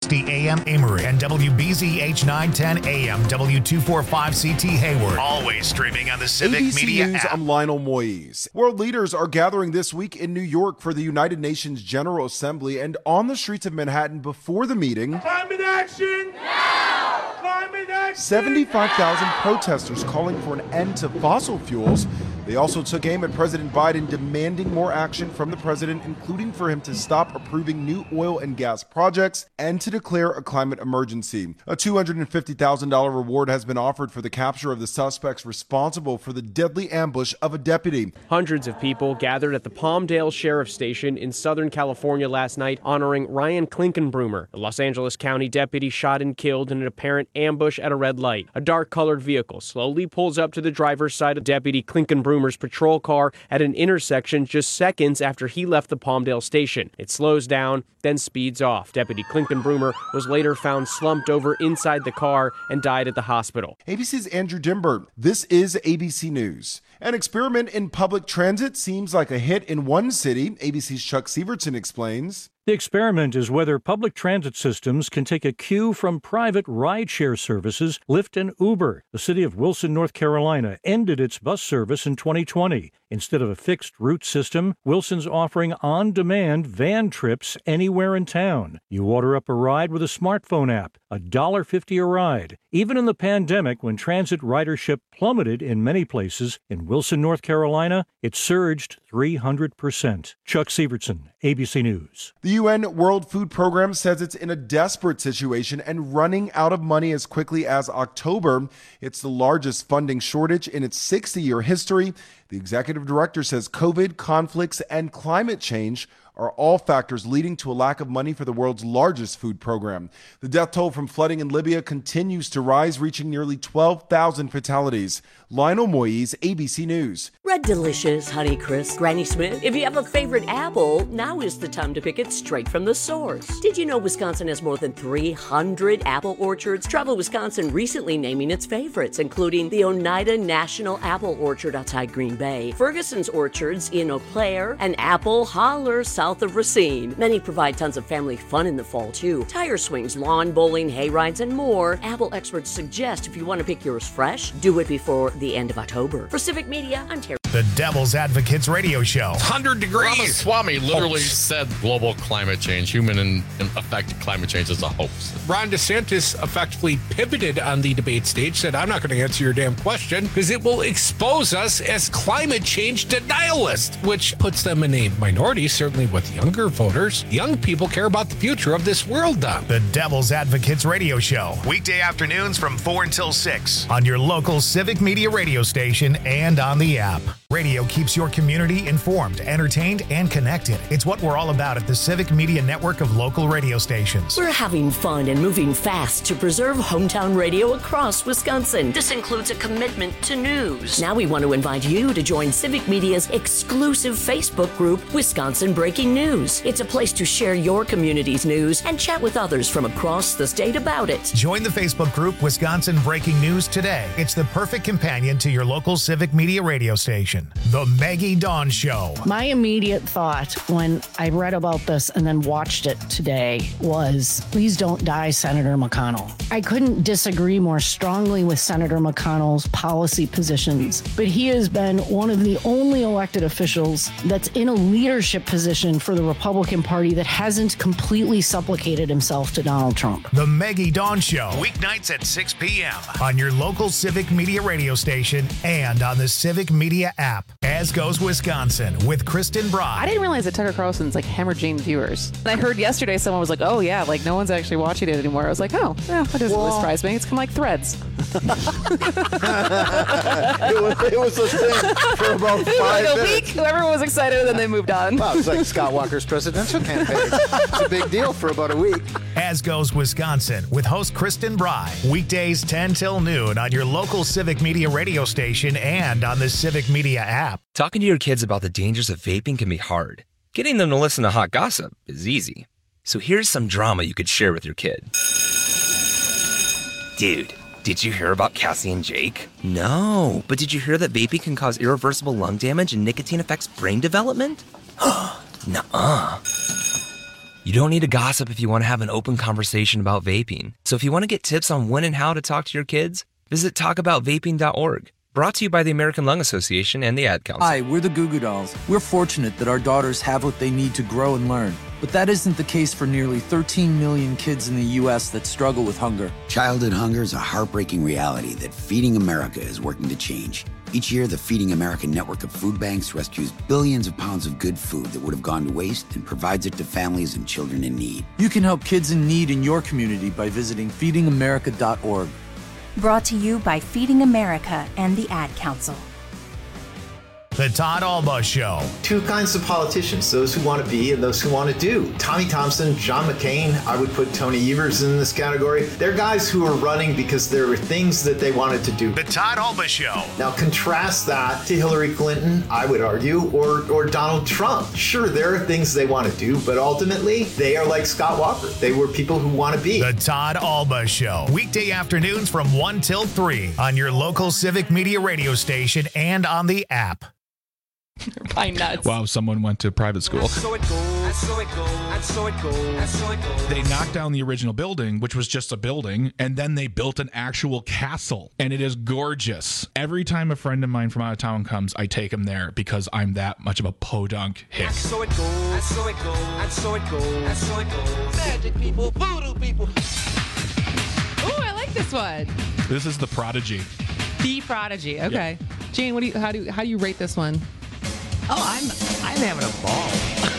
660 AM Amory and WBZH 910 AM W245CT Hayward. Always streaming on the Civic ABC Media News, app. I'm Lionel Moise. World leaders are gathering this week in New York for the United Nations General Assembly, and on the streets of Manhattan before the meeting, climate action now! Climate action 75,000 protesters calling for an end to fossil fuels. They also took aim at President Biden, demanding more action from the president, including for him to stop approving new oil and gas projects and to declare a climate emergency. A $250,000 reward has been offered for the capture of the suspects responsible for the deadly ambush of a deputy. Hundreds of people gathered at the Palmdale Sheriff's Station in Southern California last night honoring Ryan Klinkenbroomer, the Los Angeles County deputy shot and killed in an apparent ambush at a red light. A dark-colored vehicle slowly pulls up to the driver's side of Deputy Klinkenbroomer's patrol car at an intersection just seconds after he left the Palmdale station. It slows down, then speeds off. Deputy Klinkenbroomer was later found slumped over inside the car and died at the hospital. ABC's Andrew Dimbert. This is ABC News. An experiment in public transit seems like a hit in one city. ABC's Chuck Sievertson explains. The experiment is whether public transit systems can take a cue from private rideshare services, Lyft and Uber. The city of Wilson, North Carolina, ended its bus service in 2020. Instead of a fixed route system, Wilson's offering on-demand van trips anywhere in town. You order up a ride with a smartphone app, $1.50 a ride. Even in the pandemic, when transit ridership plummeted in many places, in Wilson, North Carolina, it surged 300%. Chuck Sievertson, ABC News. The UN World Food Program says it's in a desperate situation and running out of money as quickly as October. It's the largest funding shortage in its 60-year history. The executive director says COVID, conflicts, and climate change are all factors leading to a lack of money for the world's largest food program. The death toll from flooding in Libya continues to rise, reaching nearly 12,000 fatalities. Lionel Moise, ABC News. Red Delicious, Honey Crisp, Granny Smith. If you have a favorite apple, now is the time to pick it straight from the source. Did you know Wisconsin has more than 300 apple orchards? Travel Wisconsin recently naming its favorites, including the Oneida National Apple Orchard outside Green Bay, Ferguson's Orchards in Eau Claire, and Apple Holler south of Racine. Many provide tons of family fun in the fall, too. Tire swings, lawn bowling, hay rides, and more. Apple experts suggest if you want to pick yours fresh, do it before the end of October. For Civic Media, I'm Terry. The Devil's Advocates Radio Show. 100 degrees. Ramaswamy literally said global climate change, human and affected climate change is a hoax. Ron DeSantis effectively pivoted on the debate stage, said, I'm not going to answer your damn question because it will expose us as climate change denialists, which puts them in a minority, certainly with younger voters. Young people care about the future of this world, Don. The Devil's Advocates Radio Show. Weekday afternoons from 4 until 6 on your local Civic Media radio station and on the app. Radio keeps your community informed, entertained, and connected. It's what we're all about at the Civic Media network of local radio stations. We're having fun and moving fast to preserve hometown radio across Wisconsin. This includes a commitment to news. Now we want to invite you to join Civic Media's exclusive Facebook group, Wisconsin Breaking News. It's a place to share your community's news and chat with others from across the state about it. Join the Facebook group Wisconsin Breaking News today. It's the perfect companion to your local Civic Media radio station. The Maggie Dawn Show. My immediate thought when I read about this and then watched it today was, please don't die, Senator McConnell. I couldn't disagree more strongly with Senator McConnell's policy positions, but he has been one of the only elected officials that's in a leadership position for the Republican Party that hasn't completely supplicated himself to Donald Trump. The Maggie Dawn Show, weeknights at 6 p.m. on your local Civic Media radio station and on the Civic Media app. As Goes Wisconsin with Kristen Broad. I didn't realize that Tucker Carlson's like hemorrhaging viewers. And I heard yesterday someone was like, oh yeah, like no one's actually watching it anymore. I was like, oh, yeah, that doesn't really surprise me. It's kind of like Threads. it was a thing for about 5 minutes. A week, everyone was excited and then they moved on. Wow, it's like Scott Walker's presidential campaign. It's a big deal for about a week. As Goes Wisconsin with host Kristen Bry. Weekdays 10 till noon on your local Civic Media radio station and on the Civic Media app. Talking to your kids about the dangers of vaping can be hard. Getting them to listen to hot gossip is easy. So here's some drama you could share with your kid. Dude, did you hear about Cassie and Jake? No, but did you hear that vaping can cause irreversible lung damage and nicotine affects brain development? Nuh-uh. You don't need to gossip if you want to have an open conversation about vaping. So if you want to get tips on when and how to talk to your kids, visit talkaboutvaping.org. Brought to you by the American Lung Association and the Ad Council. Hi, we're the Goo Goo Dolls. We're fortunate that our daughters have what they need to grow and learn. But that isn't the case for nearly 13 million kids in the U.S. that struggle with hunger. Childhood hunger is a heartbreaking reality that Feeding America is working to change. Each year, the Feeding America network of food banks rescues billions of pounds of good food that would have gone to waste and provides it to families and children in need. You can help kids in need in your community by visiting feedingamerica.org. Brought to you by Feeding America and the Ad Council. The Todd Alba Show. Two kinds of politicians, those who want to be and those who want to do. Tommy Thompson, John McCain, I would put Tony Evers in this category. They're guys who are running because there were things that they wanted to do. The Todd Alba Show. Now contrast that to Hillary Clinton, I would argue, or Donald Trump. Sure, there are things they want to do, but ultimately, they are like Scott Walker. They were people who want to be. The Todd Alba Show. Weekday afternoons from 1 till 3 on your local Civic Media radio station and on the app. Pine nuts. Wow, someone went to private school. And so it goes, and so it goes, and so it goes, and so it goes. They knocked down the original building, which was just a building, and then they built an actual castle, and it is gorgeous. Every time a friend of mine from out of town comes, I take him there because I'm that much of a podunk hick. And so it goes, and so it goes, and so it goes, and so it goes. Magic people, voodoo people. Ooh, I like this one. This is The Prodigy. The Prodigy. Okay. Yep. Jane, how do you rate this one? Oh, I'm having a ball.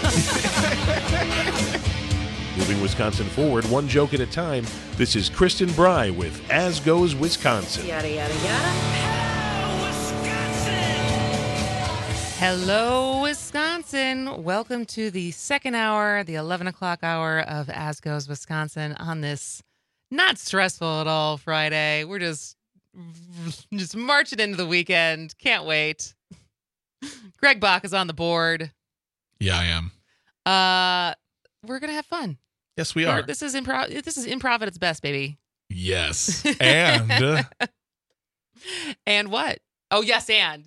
Moving Wisconsin forward, one joke at a time. This is Kristen Bry with As Goes Wisconsin. Yada, yada, yada. Hello, Wisconsin. Welcome to the second hour, the 11 o'clock hour of As Goes Wisconsin on this not stressful at all Friday. We're just marching into the weekend. Can't wait. Greg Bach is on the board. Yeah, I am. We're gonna have fun. Yes, we are. This is improv. This is improv at its best, baby. Yes, and and what? Oh, yes, and.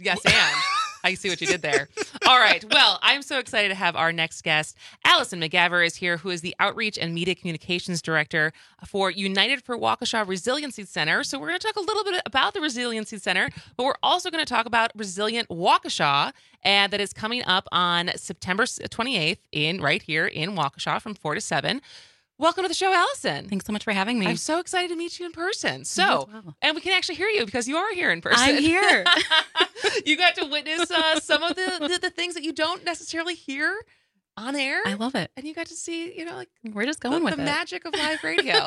I see what you did there. All right. Well, I'm so excited to have our next guest. Allison McGaver is here, who is the Outreach and Media Communications Director for United for Waukesha Resiliency Center. So we're going to talk a little bit about the Resiliency Center, but we're also going to talk about Resilient Waukesha, and that is coming up on September 28th right here in Waukesha from 4 to 7. Welcome to the show, Allison. Thanks so much for having me. I'm so excited to meet you in person. So, and we can actually hear you because you are here in person. I'm here. You got to witness some of the things that you don't necessarily hear on air. I love it. And you got to see, we're just going with the it. magic of live radio.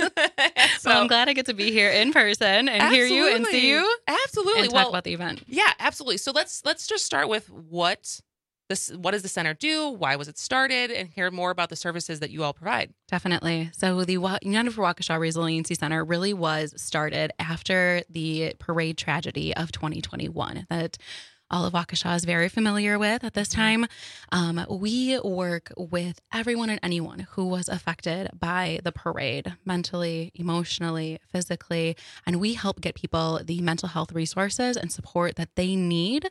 So I'm glad I get to be here in person and hear you and see you. Absolutely. And talk about the event. Yeah, absolutely. So let's just start with what does the center do? Why was it started? And hear more about the services that you all provide. Definitely. So the United for Waukesha Resiliency Center really was started after the parade tragedy of 2021 that all of Waukesha is very familiar with at this time. We work with everyone and anyone who was affected by the parade, mentally, emotionally, physically, and we help get people the mental health resources and support that they need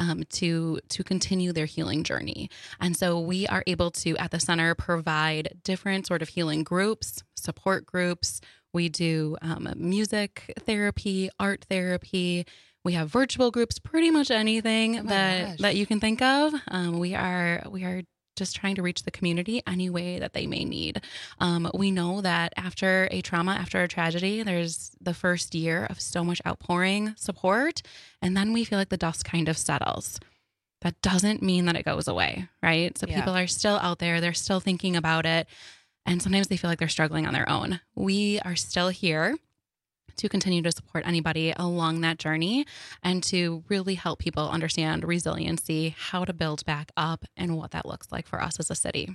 to continue their healing journey. And so we are able to, at the center, provide different sort of healing groups, support groups. We do music therapy, art therapy. We have virtual groups, pretty much anything that you can think of. We are just trying to reach the community any way that they may need. We know that after a trauma, after a tragedy, there's the first year of so much outpouring support, and then we feel like the dust kind of settles. That doesn't mean that it goes away, right? So people are still out there, they're still thinking about it, and sometimes they feel like they're struggling on their own. We are still here to continue to support anybody along that journey and to really help people understand resiliency, how to build back up, and what that looks like for us as a city.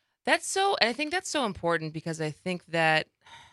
I think that's so important because I think that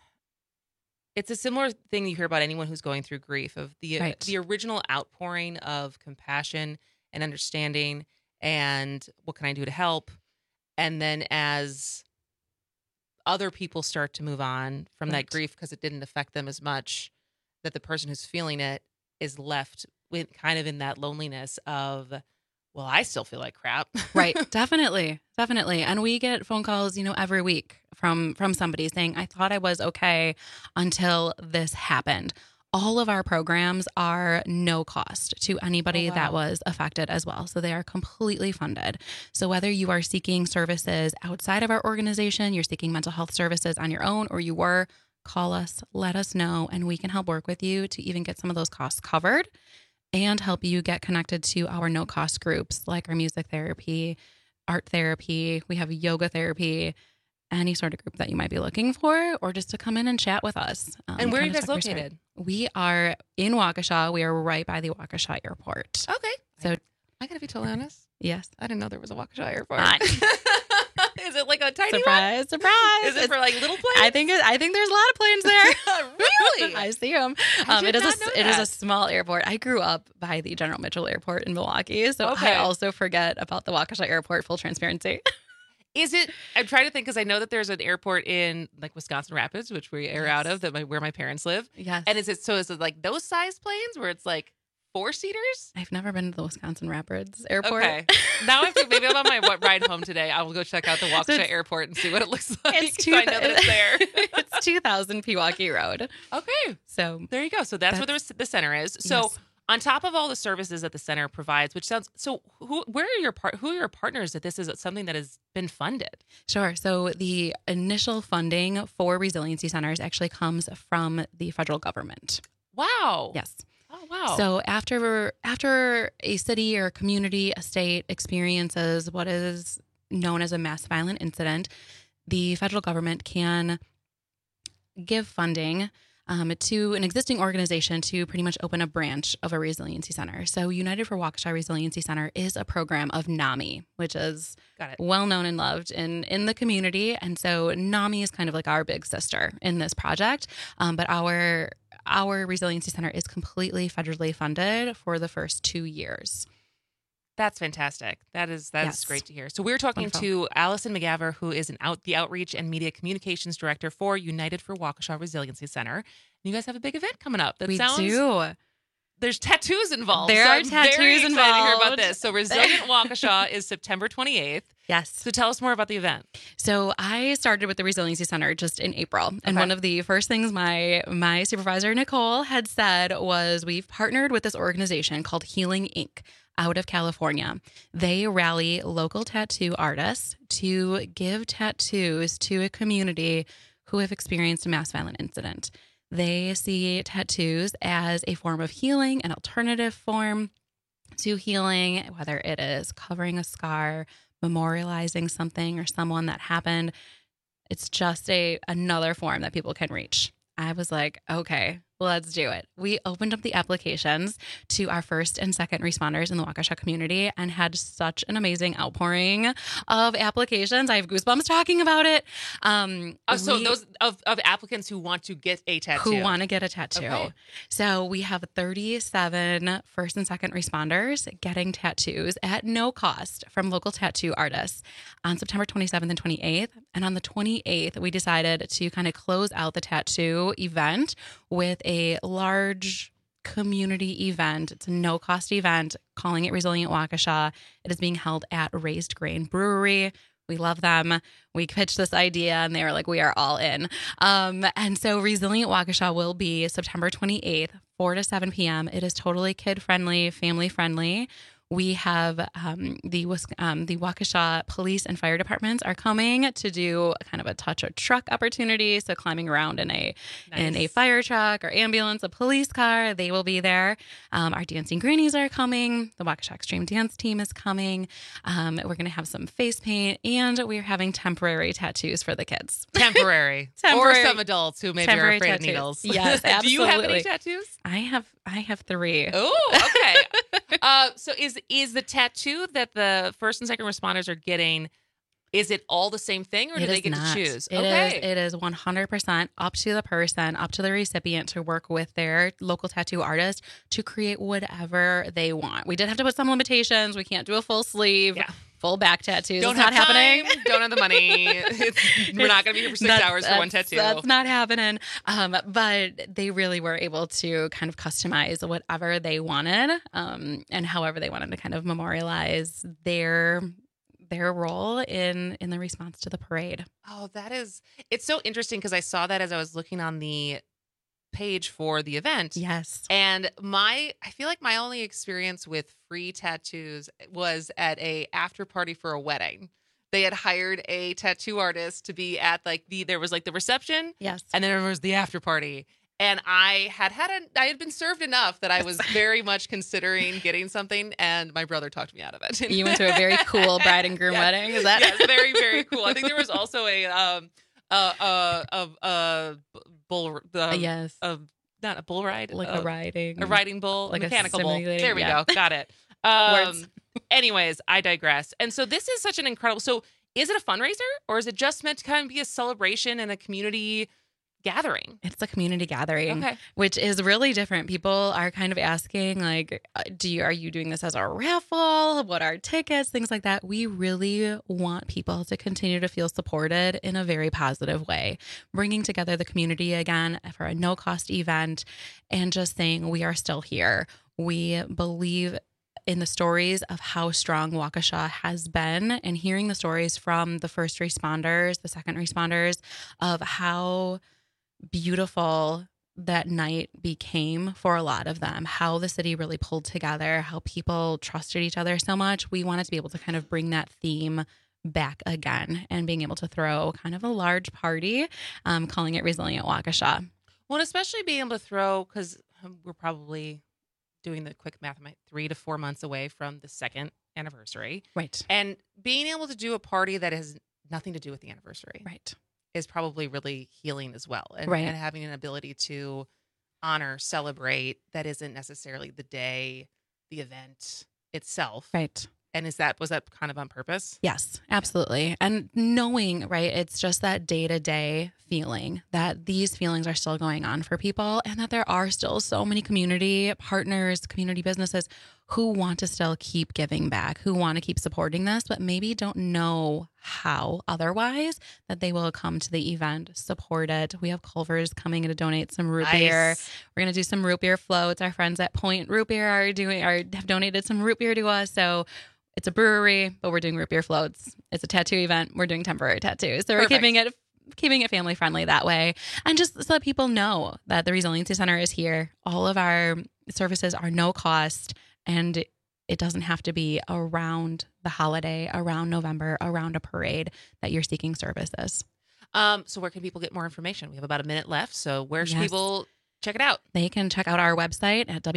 it's a similar thing you hear about anyone who's going through grief, of the original outpouring of compassion and understanding and what can I do to help? And then as other people start to move on from that grief because it didn't affect them as much, that the person who's feeling it is left with kind of in that loneliness of, well, I still feel like crap. Right. Definitely. And we get phone calls, every week from somebody saying, I thought I was okay until this happened. All of our programs are no cost to anybody that was affected as well. So they are completely funded. So whether you are seeking services outside of our organization, you're seeking mental health services on your own, or you were, call us, let us know, and we can help work with you to even get some of those costs covered and help you get connected to our no-cost groups like our music therapy, art therapy. We have yoga therapy, any sort of group that you might be looking for, or just to come in and chat with us. And where are you guys located? We are in Waukesha. We are right by the Waukesha Airport. Okay. So I got to be totally honest. Yes. I didn't know there was a Waukesha Airport. Is it like a tiny surprise? one? Surprise! Is it for like little planes? I think there's a lot of planes there. Really? I see them. It is a small airport. I grew up by the General Mitchell Airport in Milwaukee, so I also forget about the Waukesha Airport. Full transparency. Is it? I'm trying to think because I know that there's an airport in like Wisconsin Rapids, which we are out of, where my parents live. Yes. And is it like those size planes where it's like 4-seaters? I've never been to the Wisconsin Rapids Airport. Okay. Now maybe I'm on my ride home today. I will go check out the Waukesha Airport and see what it looks like. So I know that it's there. It's 2000 Pewaukee Road. Okay. So there you go. So that's where the center is. So. Yes. On top of all the services that the center provides, which sounds so, who are your partners that this is something that has been funded? Sure. So the initial funding for resiliency centers actually comes from the federal government. Wow. Yes. Oh wow. So after a city or community, a state experiences what is known as a mass violent incident, the federal government can give funding to an existing organization to pretty much open a branch of a resiliency center. So United for Waukesha Resiliency Center is a program of NAMI, which is well known and loved in the community. And so NAMI is kind of like our big sister in this project. But our resiliency center is completely federally funded for the first 2 years. That's fantastic. That is great to hear. So we're talking to Allison McGavver, who is the Outreach and Media Communications Director for United for Waukesha Resiliency Center. And you guys have a big event coming up. We do. There's tattoos involved. There are tattoos very involved. To hear about this. So Resilient Waukesha is September 28th. Yes. So tell us more about the event. So I started with the Resiliency Center just in April. And one of the first things my supervisor, Nicole, had said was we've partnered with this organization called Healing Inc. out of California. They rally local tattoo artists to give tattoos to a community who have experienced a mass violent incident. They see tattoos as a form of healing, an alternative form to healing, whether it is covering a scar, memorializing something or someone that happened. It's just another form that people can reach. I was like, okay, let's do it. We opened up the applications to our first and second responders in the Waukesha community and had such an amazing outpouring of applications. I have goosebumps talking about it. So those of applicants who want to get a tattoo. Who want to get a tattoo. Okay. So we have 37 first and second responders getting tattoos at no cost from local tattoo artists on September 27th and 28th. And on the 28th, we decided to kind of close out the tattoo event with a large community event. It's a no-cost event, calling it Resilient Waukesha. It is being held at Raised Grain Brewery. We love them. We pitched this idea and they were like, we are all in. And so Resilient Waukesha will be September 28th, 4 to 7 p.m. It is totally kid-friendly, family-friendly. We have the Waukesha Police and Fire Departments are coming to do kind of a touch or truck opportunity. So climbing around in a fire truck or ambulance, a police car, they will be there. Our Dancing Greenies are coming. The Waukesha Extreme Dance Team is coming. We're going to have some face paint, and we're having temporary tattoos for the kids. Temporary. Or some adults who maybe are afraid of needles. Yes, absolutely. Do you have any tattoos? I have 3. Oh, okay. So is the tattoo that the first and second responders are getting, is it all the same thing, or do they get to choose? It is 100% up to the person, up to the recipient to work with their local tattoo artist to create whatever they want. We did have to put some limitations. We can't do a full sleeve full back tattoos. Don't it's have not happening. Don't have the money. We're not going to be here for 6 hours for one tattoo. That's not happening. But they really were able to kind of customize whatever they wanted, and however they wanted to kind of memorialize their role in the response to the parade. Oh, it's so interesting because I saw that as I was looking on the page for the event. Yes. And I feel like my only experience with free tattoos was at a after party for a wedding. They had hired a tattoo artist to be at there was the reception. Yes. And then there was the after party. And I had been served enough that I was very much considering getting something, and my brother talked me out of it. You went to a very cool bride and groom wedding. Is that? Yes, very, very cool. I think there was also not a bull ride, a riding bull, like mechanical bull. There we go. Got it. Anyways, I digress. And so this is such an incredible. So is it a fundraiser, or is it just meant to kind of be a celebration and a community gathering? It's a community gathering, okay, which is really different. People are kind of asking, like, are you doing this as a raffle? What are tickets? Things like that. We really want people to continue to feel supported in a very positive way, bringing together the community again for a no-cost event and just saying we are still here. We believe in the stories of how strong Waukesha has been, and hearing the stories from the first responders, the second responders, of how beautiful that night became for a lot of them, how the city really pulled together, how people trusted each other so much. We wanted to be able to kind of bring that theme back again and being able to throw kind of a large party, calling it Resilient Waukesha. Well, and especially being able to throw, because we're probably doing the quick math, 3 to 4 months away from the second anniversary. Right. And being able to do a party that has nothing to do with the anniversary. Right. Is probably really healing as well. And, right. and having an ability to honor, celebrate that isn't necessarily the day, the event itself. Right. And was that kind of on purpose? Yes, absolutely. And knowing, right, it's just that day-to-day feeling that these feelings are still going on for people, and that there are still so many community partners, community businesses who want to still keep giving back, who want to keep supporting this, but maybe don't know how otherwise, that they will come to the event, support it. We have Culver's coming in to donate some root beer. We're going to do some root beer floats. Our friends at Point Root Beer have donated some root beer to us. So it's a brewery, but we're doing root beer floats. It's a tattoo event. We're doing temporary tattoos. So we're keeping it family friendly that way. And just so that people know that the Resiliency Center is here. All of our services are no cost, and it doesn't have to be around the holiday, around November, around a parade that you're seeking services. So where can people get more information? We have about a minute left. So where should people check it out? They can check out our website at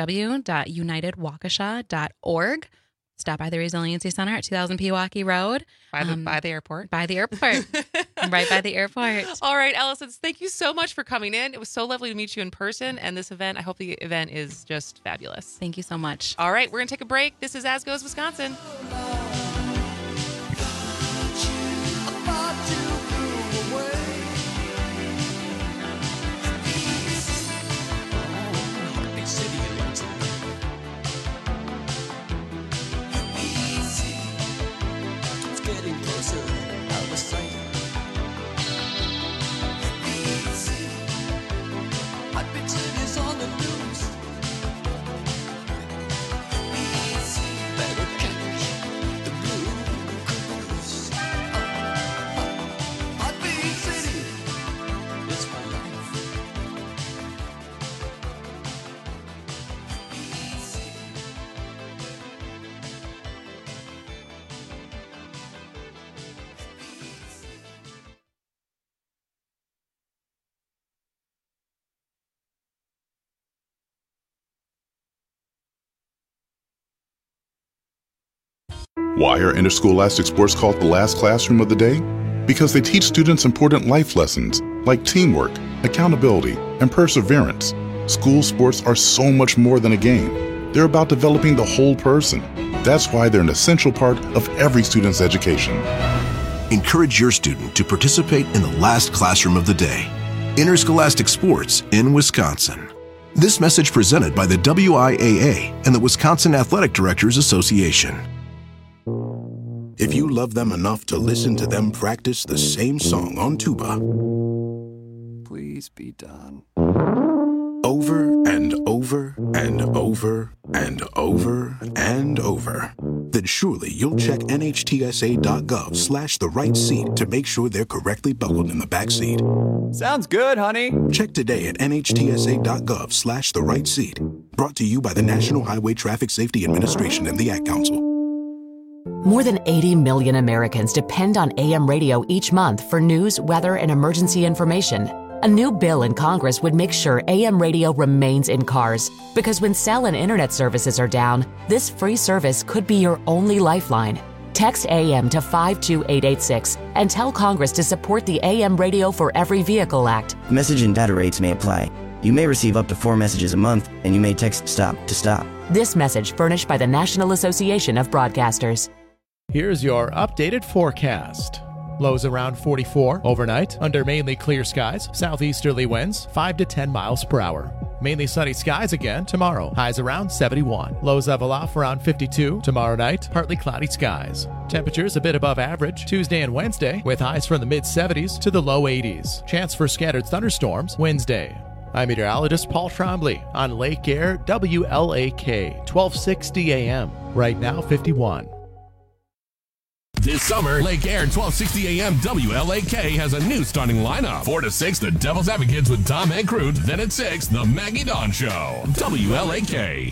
www.unitedwaukesha.org. Stop by the Resiliency Center at 2000 Pewaukee Road. By the airport? By the airport. Right by the airport. All right, Allison, thank you so much for coming in. It was so lovely to meet you in person. And this event, I hope the event is just fabulous. Thank you so much. All right, we're going to take a break. This is As Goes Wisconsin. Why are interscholastic sports called the last classroom of the day? Because they teach students important life lessons like teamwork, accountability, and perseverance. School sports are so much more than a game. They're about developing the whole person. That's why they're an essential part of every student's education. Encourage your student to participate in the last classroom of the day. Interscholastic sports in Wisconsin. This message presented by the WIAA and the Wisconsin Athletic Directors Association. if you love them enough to listen to them practice the same song on tuba. Please be done. Over and over and over and over and over. Then surely you'll check NHTSA.gov/the right seat to make sure they're correctly buckled in the back seat. Sounds good, honey. Check today at NHTSA.gov/the right seat. Brought to you by the National Highway Traffic Safety Administration and the Ad Council. More than 80 million Americans depend on AM radio each month for news, weather, and emergency information. A new bill in Congress would make sure AM radio remains in cars, because when cell and internet services are down, this free service could be your only lifeline. Text AM to 52886 and tell Congress to support the AM Radio for Every Vehicle Act. Message and data rates may apply. You may receive up to 4 messages a month, and you may text STOP to stop. This message furnished by the National Association of Broadcasters. Here's your updated forecast. Lows around 44 overnight, under mainly clear skies, southeasterly winds 5 to 10 miles per hour. Mainly sunny skies again tomorrow, highs around 71. Lows level off around 52 tomorrow night, partly cloudy skies. Temperatures a bit above average Tuesday and Wednesday, with highs from the mid-70s to the low 80s. Chance for scattered thunderstorms Wednesday. I'm meteorologist Paul Trombley on Lake Air WLAK 1260 AM. Right now 51. This summer, Lake Air 1260 AM WLAK has a new starting lineup. 4 to 6, the Devil's Advocates with Tom and Crute. Then at 6, the Maggie Dawn Show. WLAK.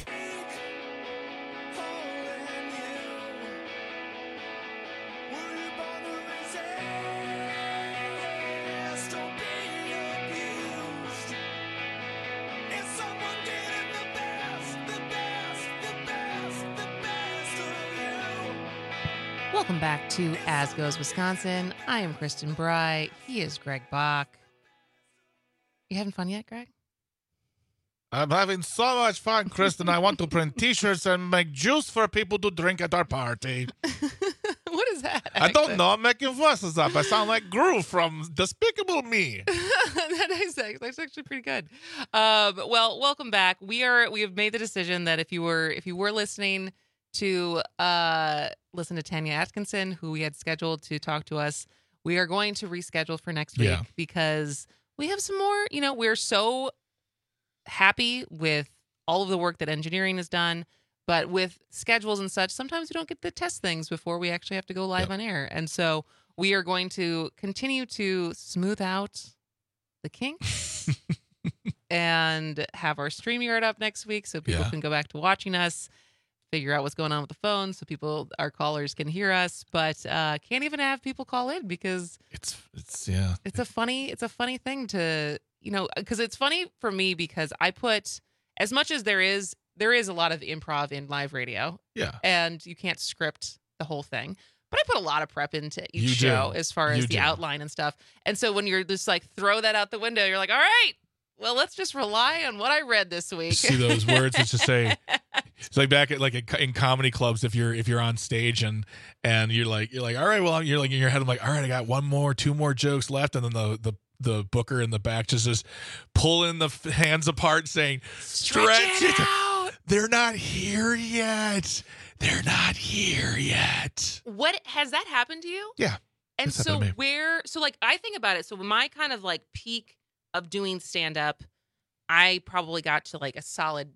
Welcome back to As Goes Wisconsin. I am Kristen Bry. He is Greg Bach. You having fun yet, Greg? I'm having so much fun, Kristen. I want to print T-shirts and make juice for people to drink at our party. What is that? I don't know. I'm making voices up. I sound like Gru from Despicable Me. That's actually pretty good. Well, welcome back. We have made the decision that if you were listening to listen to Tanya Atkinson, who we had scheduled to talk to us, we are going to reschedule for next week because we have some more. We're so happy with all of the work that engineering has done, but with schedules and such, sometimes we don't get to test things before we actually have to go live on air. And so we are going to continue to smooth out the kinks and have our StreamYard up next week so people can go back to watching us, figure out what's going on with the phone so our callers can hear us, but can't even have people call in because it's a funny thing to, because it's funny for me because I put, as much as there is a lot of improv in live radio, and you can't script the whole thing, but I put a lot of prep into each show as far as the outline and stuff. And so when you're just like, throw that out the window, you're like, all right, well, let's just rely on what I read this week. See those words? It's just say, it's like back at in comedy clubs. If you're on stage and you're like, all right, well, you're like in your head, I'm like, all right, I got 2 more jokes left, and then the booker in the back just pulling the hands apart, saying, stretch it out. They're not here yet. They're not here yet. What has that happened to you? Yeah. And so I think about it. So my kind of like peak of doing stand-up, I probably got to like a solid's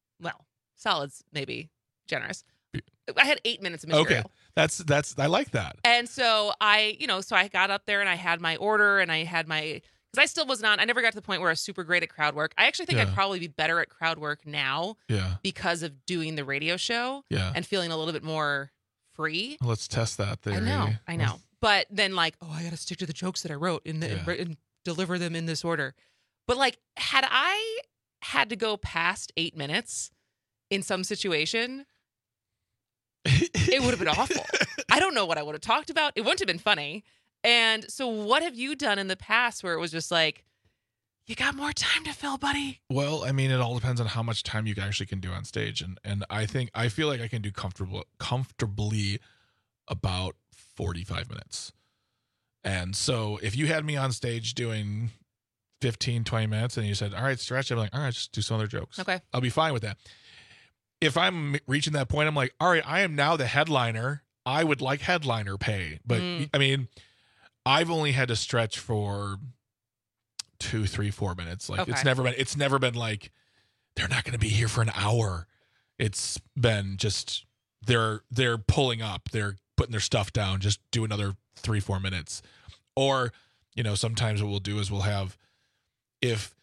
maybe generous. I had 8 minutes of material. Okay. That's I like that. And so I got up there and I had my order and I had my, because I still wasn't on, I never got to the point where I was super great at crowd work. I actually think I'd probably be better at crowd work now because of doing the radio show and feeling a little bit more free. Let's test that theory. I know. But then like, I got to stick to the jokes that I wrote and deliver them in this order. But like, had I had to go past 8 minutes in some situation, it would have been awful. I don't know what I would have talked about. It wouldn't have been funny. And so what have you done in the past where it was just like, you got more time to fill, buddy? Well, I mean, it all depends on how much time you actually can do on stage. And I feel like I can do comfortably about 45 minutes. And so if you had me on stage doing 15, 20 minutes and you said, all right, stretch, I'm like, all right, just do some other jokes. Okay. I'll be fine with that. If I'm reaching that point, I'm like, all right, I am now the headliner I would like headliner pay, but I mean, I've only had to stretch for 2, 3, 4 minutes. Like it's never been like they're not going to be here for an hour. It's been just they're pulling up, they're putting their stuff down, just do another 3, 4 minutes. Or, sometimes what we'll do is we'll have if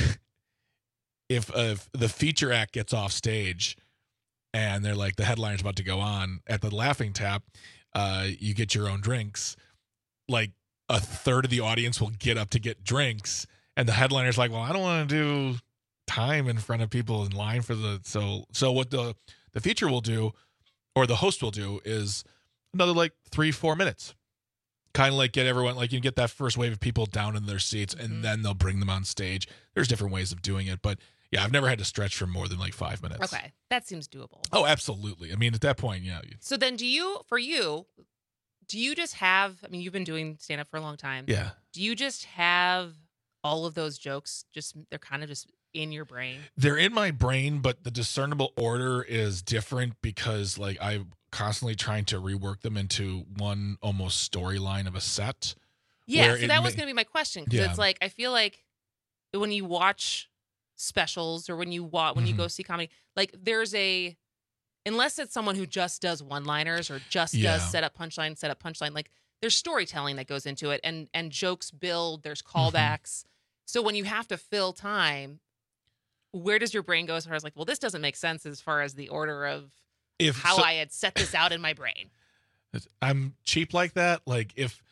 the feature act gets off stage and they're like the headliner's about to go on at the Laughing Tap, you get your own drinks. Like a third of the audience will get up to get drinks, and the headliner's like, well, I don't want to do time in front of people in line for the so what the feature will do, or the host will do, is another like 3-4 minutes, kind of like get everyone, like you get that first wave of people down in their seats, and then they'll bring them on stage. There's different ways of doing it, but yeah, I've never had to stretch for more than like 5 minutes. Okay, that seems doable. Oh, absolutely. I mean, at that point, yeah. So then do you just have, I mean, you've been doing stand-up for a long time. Yeah. Do you just have all of those jokes, they're kind of just in your brain? They're in my brain, but the discernible order is different because like I'm constantly trying to rework them into one almost storyline of a set. Yeah, so that was going to be my question. Because it's like, I feel like when you watch specials or when you go see comedy, like there's unless it's someone who just does one-liners or just does set up punchline, like there's storytelling that goes into it, and jokes build, there's callbacks. So when you have to fill time, where does your brain go as far as like, well, this doesn't make sense as far as the order of how I had set this out in my brain? I'm cheap like that. Like if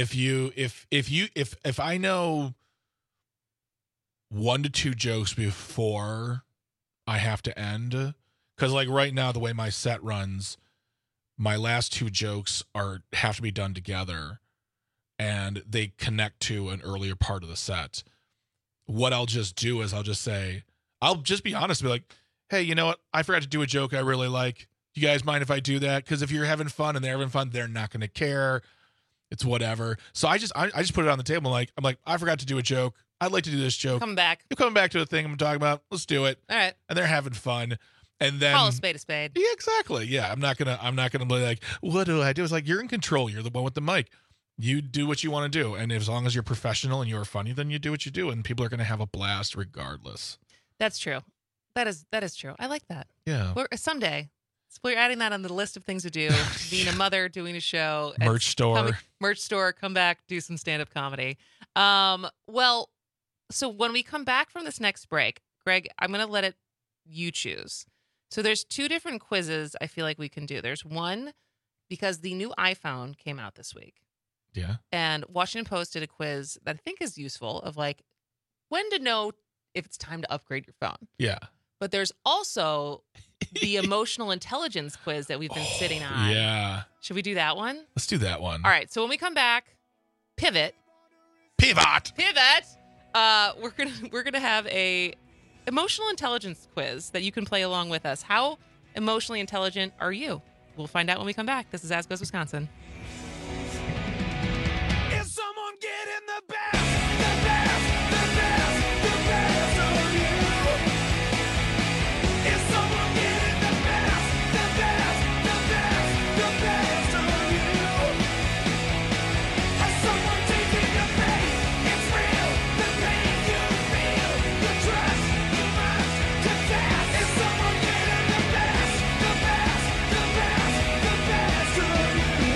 I know 1 to 2 jokes before I have to end, because like right now the way my set runs, my last 2 jokes have to be done together, and they connect to an earlier part of the set. What I'll just do is I'll just be honest and be like, hey, you know what? I forgot to do a joke I really like. You guys mind if I do that? Because if you're having fun and they're having fun, they're not going to care. It's whatever. So I just put it on the table. I'm like, I forgot to do a joke. I'd like to do this joke. Come back. You're coming back to the thing I'm talking about. Let's do it. All right. And they're having fun. And then call a spade a spade. Yeah, exactly. Yeah. I'm not gonna be like, what do I do? It's like, you're in control. You're the one with the mic. You do what you want to do. And as long as you're professional and you're funny, then you do what you do. And people are gonna have a blast regardless. That's true. That is true. I like that. Yeah. Someday. We're adding that on the list of things to do. Being a mother, doing a show. Merch store. Come back, do some stand-up comedy. Well, so when we come back from this next break, Greg, I'm going to let you choose. So there's 2 different quizzes I feel like we can do. There's one, because the new iPhone came out this week. Yeah. And Washington Post did a quiz that I think is useful of like when to know if it's time to upgrade your phone. Yeah. But there's also the emotional intelligence quiz that we've been sitting on. Yeah. Should we do that one? Let's do that one. All right. So when we come back, pivot. We're gonna have a emotional intelligence quiz that you can play along with us. How emotionally intelligent are you? We'll find out when we come back. This is As Goes Wisconsin. Is someone getting the best of you? Is someone getting the best of you? Has someone taken your pain? It's real, the pain you feel, the trust you must confess. Is someone getting the best of you?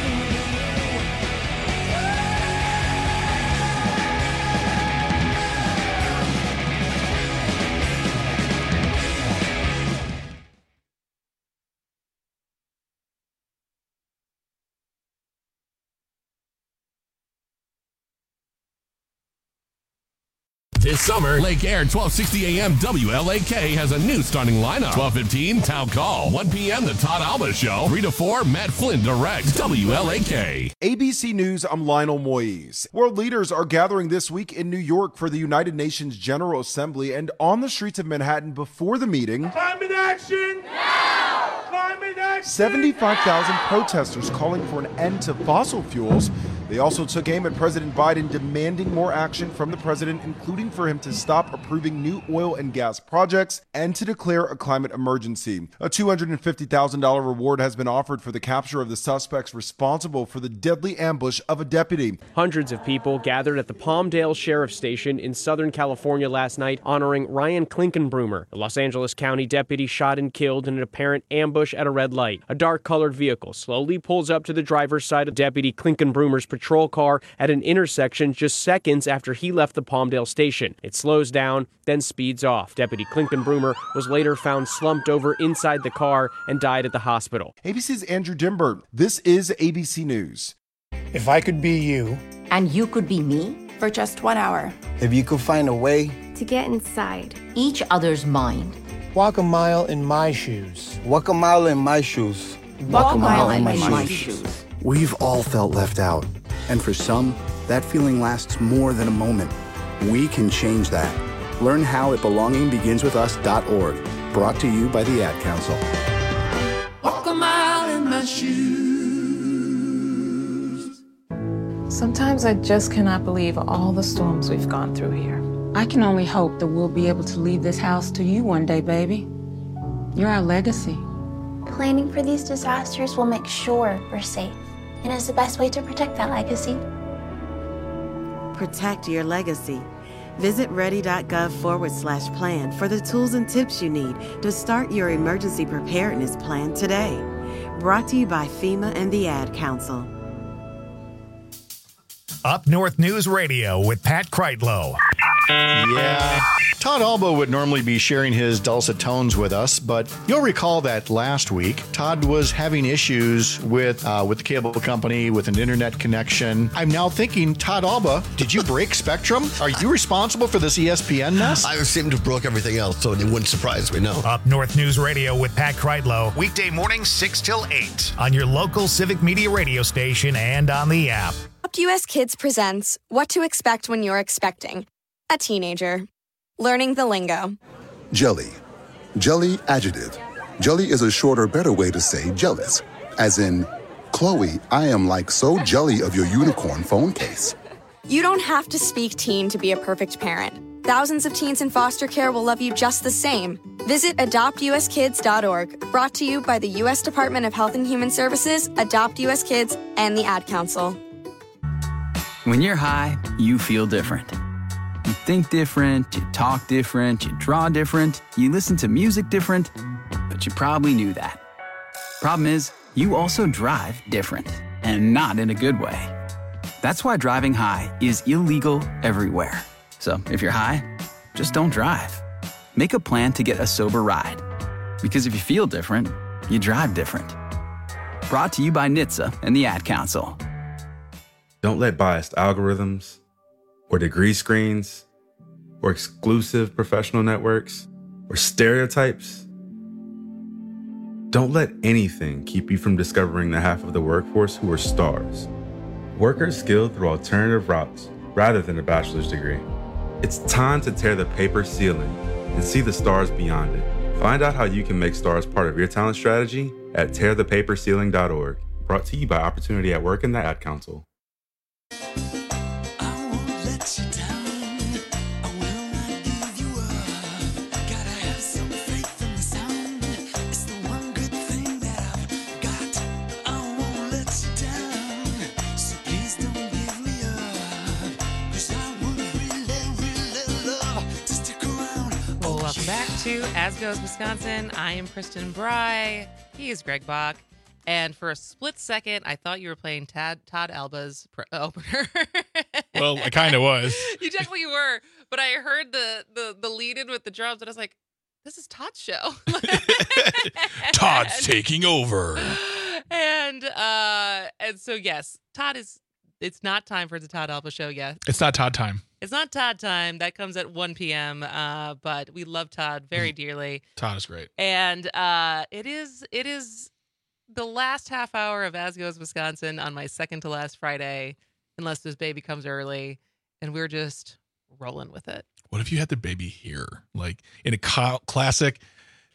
This summer, Lake Air 1260 AM WLAK has a new starting lineup. 12:15 Town Call. 1 p.m. The Todd Alba Show. 3 to 4 Matt Flynn directs WLAK. ABC News, I'm Lionel Moise. World leaders are gathering this week in New York for the United Nations General Assembly, and on the streets of Manhattan before the meeting, Climate action! Now! Climate action! 75,000 protesters calling for an end to fossil fuels. They also took aim at President Biden, demanding more action from the president, including for him to stop approving new oil and gas projects and to declare a climate emergency. A $250,000 reward has been offered for the capture of the suspects responsible for the deadly ambush of a deputy. Hundreds of people gathered at the Palmdale Sheriff Station in Southern California last night honoring Ryan Klinkenbroomer, a Los Angeles County deputy shot and killed in an apparent ambush at a red light. A dark-colored vehicle slowly pulls up to the driver's side of Deputy Klinkenbroomer's patrol car at an intersection just seconds after he left the Palmdale station. It slows down, then speeds off. Deputy Klinkenbroomer was later found slumped over inside the car and died at the hospital. ABC's Andrew Dimbert. This is ABC News. If I could be you. And you could be me? For just 1 hour. If you could find a way. To get inside. Each other's mind. Walk a mile in my shoes. Walk a mile in my shoes. Walk a mile in my shoes. We've all felt left out. And for some, that feeling lasts more than a moment. We can change that. Learn how at belongingbeginswithus.org. Brought to you by the Ad Council. Walk a mile in my shoes. Sometimes I just cannot believe all the storms we've gone through here. I can only hope that we'll be able to leave this house to you one day, baby. You're our legacy. Planning for these disasters will make sure we're safe and is the best way to protect that legacy. Protect your legacy. Visit ready.gov/plan for the tools and tips you need to start your emergency preparedness plan today. Brought to you by FEMA and the Ad Council. Up North News Radio with Pat Kreitlow. Yeah. Todd Alba would normally be sharing his dulcet tones with us, but you'll recall that last week, Todd was having issues with the cable company, with an internet connection. I'm now thinking, Todd Alba, did you break Spectrum? Are you responsible for this ESPN mess? I seem to have broke everything else, so it wouldn't surprise me, no. Up North News Radio with Pat Kreitlow. Weekday mornings 6 till 8 on your local Civic Media radio station and on the app. US Kids presents What to Expect When You're Expecting a Teenager. Learning the lingo. Jelly. Jelly adjective. Jelly is a shorter, better way to say jealous. As in, Chloe, I am like so jelly of your unicorn phone case. You don't have to speak teen to be a perfect parent. Thousands of teens in foster care will love you just the same. Visit adoptuskids.org. Brought to you by the U.S. Department of Health and Human Services, Adopt U.S. Kids, and the Ad Council. When you're high, you feel different. You think different, you talk different, you draw different, you listen to music different, but you probably knew that. Problem is, you also drive different, and not in a good way. That's why driving high is illegal everywhere. So if you're high, just don't drive. Make a plan to get a sober ride. Because if you feel different, you drive different. Brought to you by NHTSA and the Ad Council. Don't let biased algorithms or degree screens or exclusive professional networks or stereotypes. Don't let anything keep you from discovering the half of the workforce who are stars. Workers skilled through alternative routes rather than a bachelor's degree. It's time to tear the paper ceiling and see the stars beyond it. Find out how you can make stars part of your talent strategy at tearthepaperceiling.org. Brought to you by Opportunity at Work and the Ad Council. Welcome back to As Goes Wisconsin. I am Kristen Bry. He is Greg Bach. And for a split second, I thought you were playing Todd Alba's opener. Well, I kind of was. You definitely were. But I heard the lead in with the drums, and I was like, this is Todd's show. Todd's taking over. And so, yes, it's not time for the Todd Alba show yet. It's not Todd time. It's not Todd time. That comes at 1 p.m. But we love Todd very dearly. Todd is great. And it is the last half hour of As Goes Wisconsin on my second to last Friday, unless this baby comes early, and we're just rolling with it. What if you had the baby here, like in a classic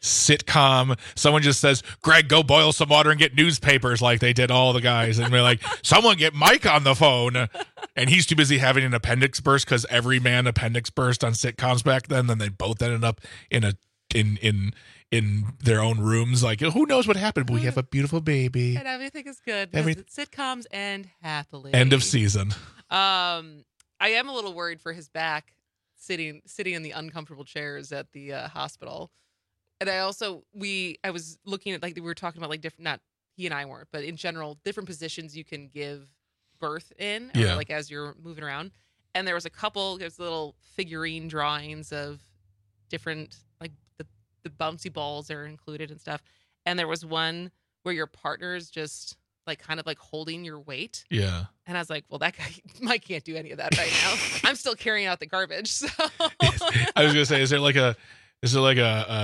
sitcom. Someone just says, Greg, go boil some water and get newspapers like they did all the guys. And we're like, someone get Mike on the phone. And he's too busy having an appendix burst because every man appendix burst on sitcoms back then. Then they both ended up in their own rooms. Like, who knows what happened, but we have a beautiful baby. And everything is good. Sitcoms end happily. End of season. I am a little worried for his back sitting in the uncomfortable chairs at the hospital. And I was looking at, like, we were talking about, like, different, not he and I weren't, but in general, different positions you can give birth in, or like as you're moving around. And there's little figurine drawings of different, like, the bouncy balls are included and stuff. And there was one where your partner's just like kind of like holding your weight. Yeah. And I was like, well, that guy, Mike can't do any of that right now. I'm still carrying out the garbage. So I was gonna say, is there like a not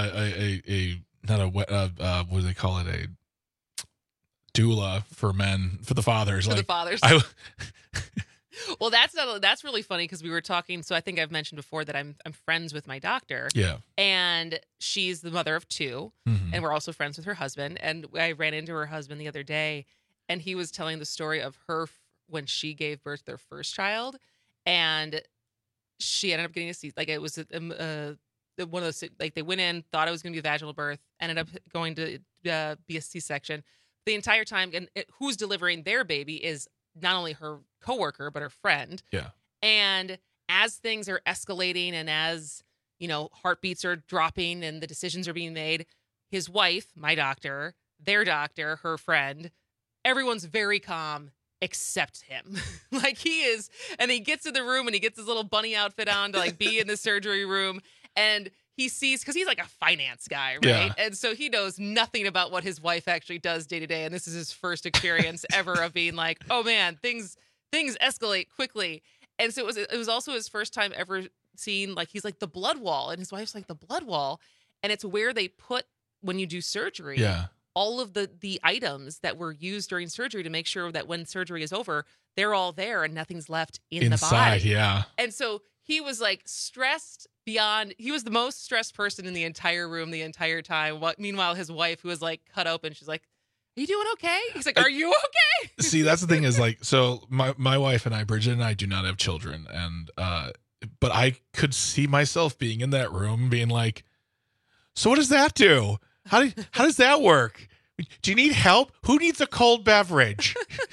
a what do they call it, a doula for men, for the fathers? For the fathers. Well, that's really funny because we were talking. So I think I've mentioned before that I'm friends with my doctor. Yeah. And she's the mother of two, and we're also friends with her husband. And I ran into her husband the other day, and he was telling the story of her when she gave birth to their first child, and she ended up getting a C. Like, it was one of those, like, they went in, thought it was going to be a vaginal birth, ended up going to be a C-section the entire time. And who's delivering their baby is not only her coworker, but her friend. Yeah. And as things are escalating and as, heartbeats are dropping and the decisions are being made, his wife, my doctor, their doctor, her friend, everyone's very calm except him. Like, he is, and he gets in the room and he gets his little bunny outfit on to, like, be in the surgery room, and he sees, because he's like a finance guy, right? Yeah. And so he knows nothing about what his wife actually does day to day. And this is his first experience ever of being like, oh man, things escalate quickly. And so it was also his first time ever seeing, like, he's like, the blood wall, and his wife's like, the blood wall. And it's where they put, when you do surgery, all of the items that were used during surgery to make sure that when surgery is over, they're all there and nothing's left in the body. Yeah. And so he was like stressed beyond, he was the most stressed person in the entire room the entire time. Meanwhile, his wife, who was like cut open, she's like, are you doing okay? He's like, are you okay? See, that's the thing is, like, so my wife and I, Bridget and I, do not have children. And, but I could see myself being in that room being like, so what does that do? How does that work? Do you need help? Who needs a cold beverage?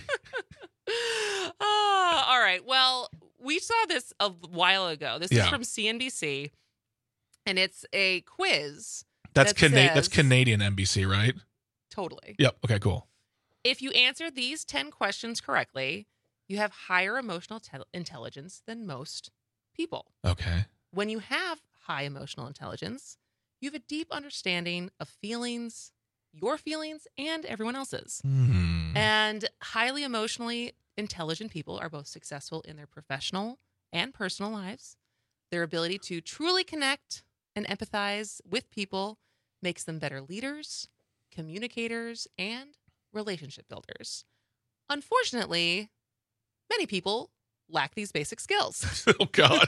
All right. Well, we saw this a while ago. This is from CNBC, and it's a quiz. That's Canadian NBC, right? Totally. Yep. Okay, cool. If you answer these 10 questions correctly, you have higher emotional intelligence than most people. Okay. When you have high emotional intelligence, you have a deep understanding of feelings, your feelings, and everyone else's. And highly emotionally intelligent people are both successful in their professional and personal lives. Their ability to truly connect and empathize with people makes them better leaders, communicators, and relationship builders. Unfortunately, many people lack these basic skills. Oh, God.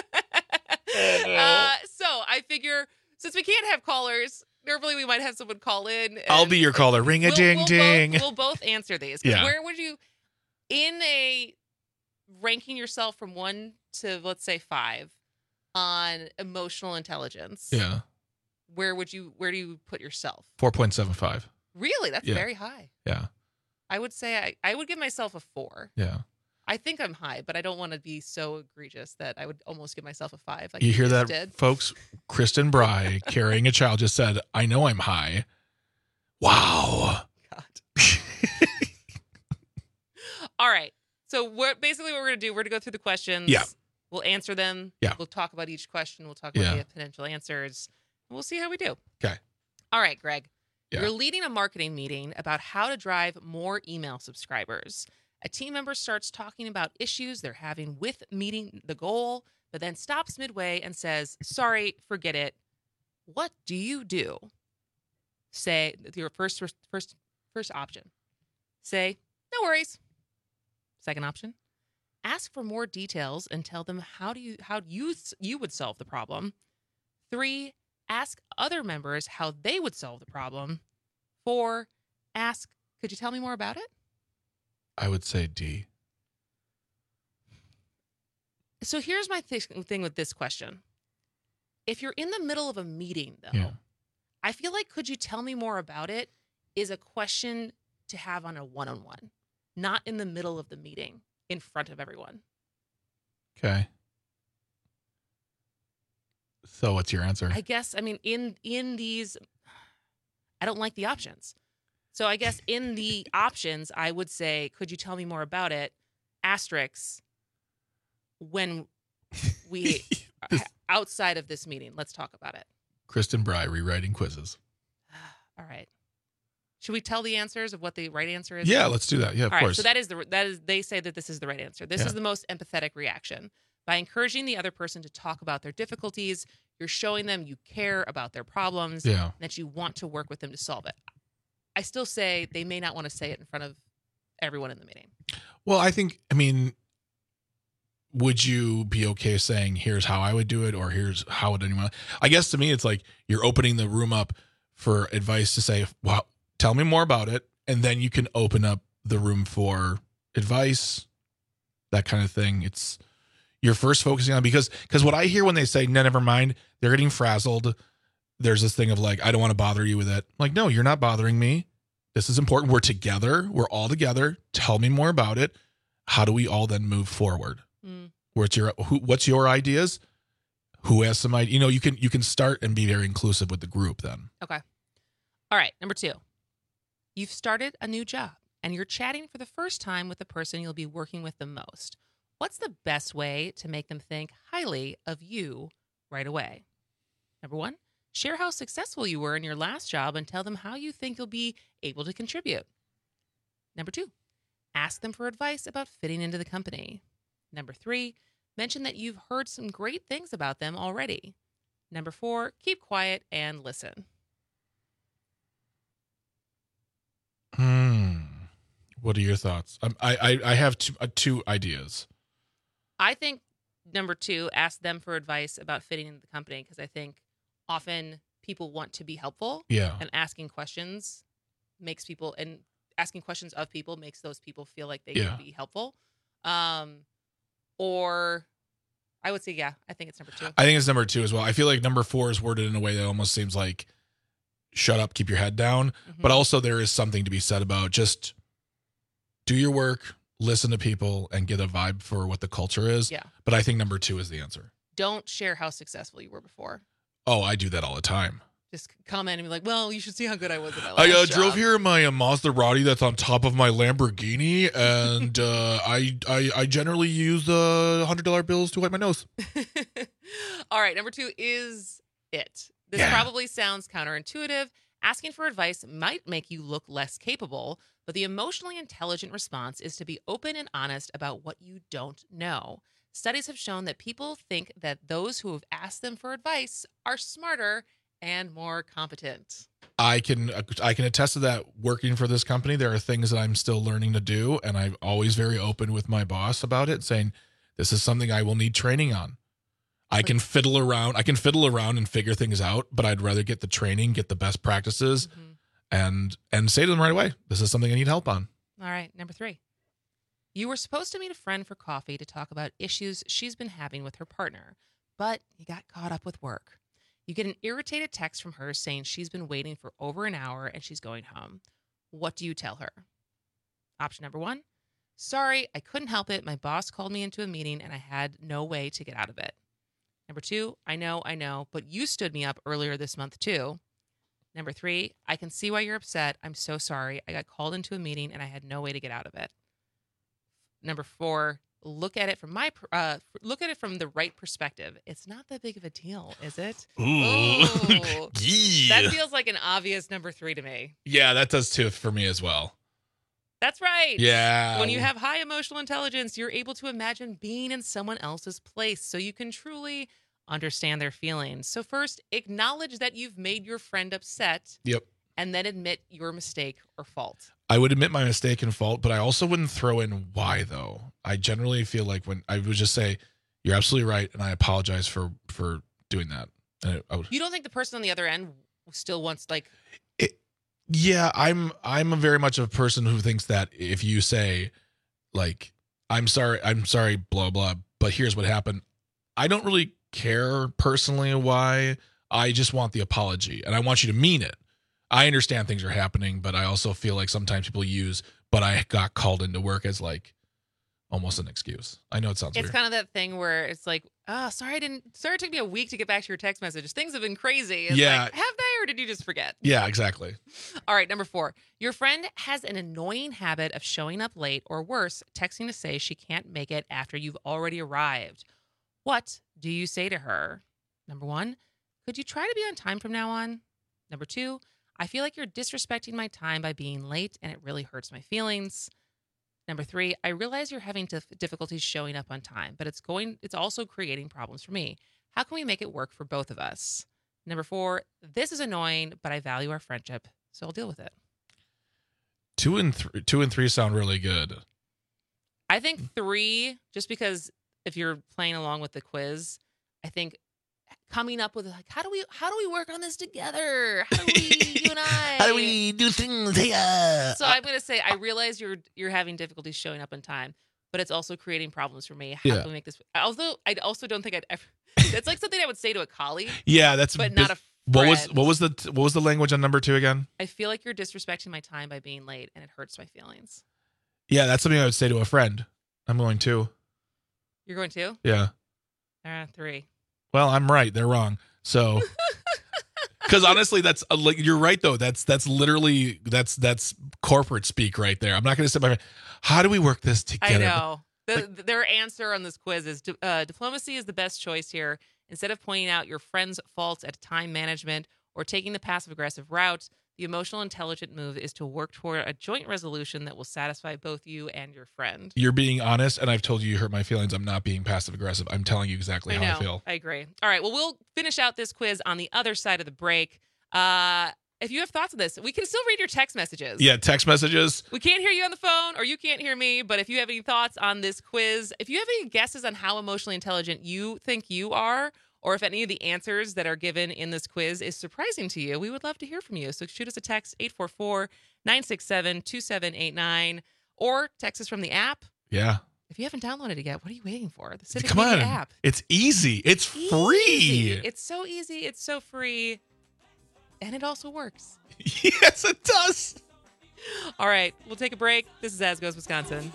So I figure, since we can't have callers, normally we might have someone call in. I'll be your caller. Ring a ding ding. We'll both answer these. Yeah. Where would you, in a ranking yourself from 1 to, let's say, 5 on emotional intelligence? Yeah. Where do you put yourself? 4.75. Really? That's very high. Yeah. I would say I would give myself a 4. Yeah. I think I'm high, but I don't want to be so egregious that I would almost give myself a 5. Like you hear that, did. folks? Kristen Bry, carrying a child, just said, I know I'm high. Wow. God. All right. So what we're going to do, we're going to go through the questions. Yeah. We'll answer them. Yeah. We'll talk about each question. We'll talk about the potential answers. We'll see how we do. Okay. All right, Greg. Yeah. You're leading a marketing meeting about how to drive more email subscribers. A team member starts talking about issues they're having with meeting the goal, but then stops midway and says, sorry, forget it. What do you do? Say your first option. Say, no worries. Second option, ask for more details and tell them how you would solve the problem. 3, ask other members how they would solve the problem. 4, ask, could you tell me more about it? I would say D. So here's my thing with this question. If you're in the middle of a meeting, though, I feel like could you tell me more about it is a question to have on a one-on-one, not in the middle of the meeting in front of everyone. Okay. So what's your answer? I guess, I mean, in these, I don't like the options. So I guess in the options, I would say, could you tell me more about it? Asterisks, when we, outside of this meeting, let's talk about it. Kristen Bry rewriting quizzes. All right. Should we tell the answers of what the right answer is? Yeah, let's do that. Yeah, of All right, course. so that is they say that this is the right answer. This is the most empathetic reaction. By encouraging the other person to talk about their difficulties, you're showing them you care about their problems and that you want to work with them to solve it. I still say they may not want to say it in front of everyone in the meeting. Well, I mean, would you be okay saying, here's how I would do it, or here's how would anyone? I guess to me, it's like you're opening the room up for advice to say, well, tell me more about it. And then you can open up the room for advice, that kind of thing. You're first focusing on, because what I hear when they say, no, never mind, they're getting frazzled. There's this thing of like, I don't want to bother you with it. I'm like, no, you're not bothering me. This is important. We're together. We're all together. Tell me more about it. How do we all then move forward? What's your ideas? Who has some idea? You can start and be very inclusive with the group then. Okay. All right. Number 2, you've started a new job and you're chatting for the first time with the person you'll be working with the most. What's the best way to make them think highly of you right away? Number 1, share how successful you were in your last job and tell them how you think you'll be able to contribute. Number 2, ask them for advice about fitting into the company. Number 3, mention that you've heard some great things about them already. Number 4, keep quiet and listen. What are your thoughts? I have two ideas. I think number 2, ask them for advice about fitting into the company, because I think often people want to be helpful. Yeah. And asking questions of people makes those people feel like they can be helpful. Or I would say, I think it's number 2. I think it's number 2 as well. I feel like number 4 is worded in a way that almost seems like, shut up, keep your head down. Mm-hmm. But also there is something to be said about just do your work, listen to people, and get a vibe for what the culture is. Yeah. But I think number 2 is the answer. Don't share how successful you were before. Oh, I do that all the time. Just comment and be like, well, you should see how good I was at my last I job. drove here in my Maserati that's on top of my Lamborghini, and I generally use $100 bills to wipe my nose. All right, number 2 is it. This probably sounds counterintuitive. Asking for advice might make you look less capable, but the emotionally intelligent response is to be open and honest about what you don't know. Studies have shown that people think that those who have asked them for advice are smarter and more competent. I can attest to that. Working for this company, there are things that I'm still learning to do, and I'm always very open with my boss about it, saying this is something I will need training on. I can fiddle around and figure things out, but I'd rather get the training, get the best practices, and say to them right away, this is something I need help on. All right, number 3. You were supposed to meet a friend for coffee to talk about issues she's been having with her partner, but you got caught up with work. You get an irritated text from her saying she's been waiting for over an hour and she's going home. What do you tell her? Option number 1, sorry, I couldn't help it. My boss called me into a meeting and I had no way to get out of it. Number 2, I know, but you stood me up earlier this month too. Number 3, I can see why you're upset. I'm so sorry. I got called into a meeting and I had no way to get out of it. Number 4, look at it from the right perspective. It's not that big of a deal, is it? Ooh. Yeah. That feels like an obvious number 3 to me. Yeah, that does too for me as well. That's right. Yeah. When you have high emotional intelligence, you're able to imagine being in someone else's place so you can truly understand their feelings. So first, acknowledge that you've made your friend upset. Yep. And then admit your mistake or fault. I would admit my mistake and fault, but I also wouldn't throw in why, though. I generally feel like when I would just say, you're absolutely right, and I apologize for doing that. You don't think the person on the other end still wants like? Yeah, I'm very much a person who thinks that if you say, like, I'm sorry, blah blah, but here's what happened, I don't really care personally why. I just want the apology, and I want you to mean it. I understand things are happening, but I also feel like sometimes people use, but I got called into work as like almost an excuse. I know it sounds weird. It's kind of that thing where it's like, oh, sorry it took me a week to get back to your text message. Things have been crazy. It's Yeah. like, have they, or did you just forget? Yeah, exactly. All right, number 4. Your friend has an annoying habit of showing up late, or worse, texting to say she can't make it after you've already arrived. What do you say to her? Number 1, could you try to be on time from now on? Number 2, I feel like you're disrespecting my time by being late, and it really hurts my feelings. Number 3, I realize you're having difficulties showing up on time, but it's also creating problems for me. How can we make it work for both of us? Number 4, this is annoying, but I value our friendship, so I'll deal with it. 2 and 3 sound really good. I think 3, just because if you're playing along with the quiz, I think coming up with like, how do we work on this together? How do we, you and I? How do we do things here? So I'm going to say, I realize you're having difficulties showing up on time, but it's also creating problems for me. How can we make this? Although I also don't think I'd ever. That's like something I would say to a colleague. Yeah, that's. But not a friend. What was the language on number 2 again? I feel like you're disrespecting my time by being late, and it hurts my feelings. Yeah, that's something I would say to a friend. I'm going 2. You're going 2? Yeah. 3. Well, I'm right. They're wrong. So, because honestly, that's like you're right though. That's literally that's corporate speak right there. I'm not going to sit by. How do we work this together? I know. Their answer on this quiz is diplomacy is the best choice here. Instead of pointing out your friend's faults at time management or taking the passive-aggressive route, the emotional intelligent move is to work toward a joint resolution that will satisfy both you and your friend. You're being honest, and I've told you hurt my feelings. I'm not being passive-aggressive. I'm telling you exactly how I feel. I agree. All right, well, we'll finish out this quiz on the other side of the break. If you have thoughts on this, we can still read your text messages. Yeah, text messages. We can't hear you on the phone, or you can't hear me, but if you have any thoughts on this quiz, if you have any guesses on how emotionally intelligent you think you are, or if any of the answers that are given in this quiz is surprising to you, we would love to hear from you. So shoot us a text, 844-967-2789, or text us from the app. Yeah. If you haven't downloaded it yet, what are you waiting for? The Civic Come Media on. app. It's easy. It's free. It's so easy. It's so free. And it also works. Yes, it does. All right. We'll take a break. This is As Goes Wisconsin.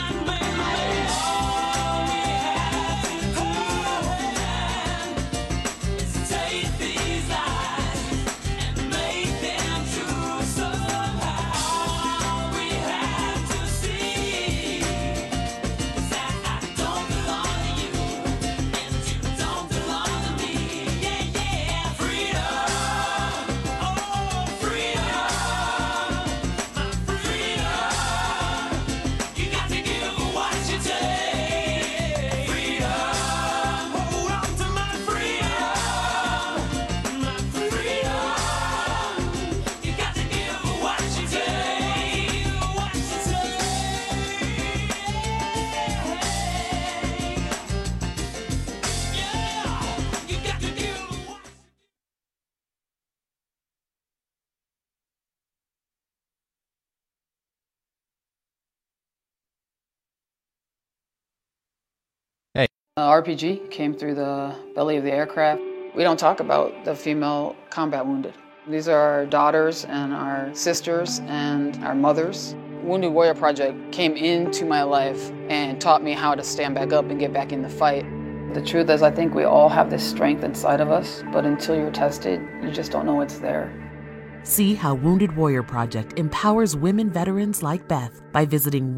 RPG came through the belly of the aircraft. We don't talk about the female combat wounded. These are our daughters and our sisters and our mothers. Wounded Warrior Project came into my life and taught me how to stand back up and get back in the fight. The truth is, I think we all have this strength inside of us, but until you're tested, you just don't know it's there. See how Wounded Warrior Project empowers women veterans like Beth by visiting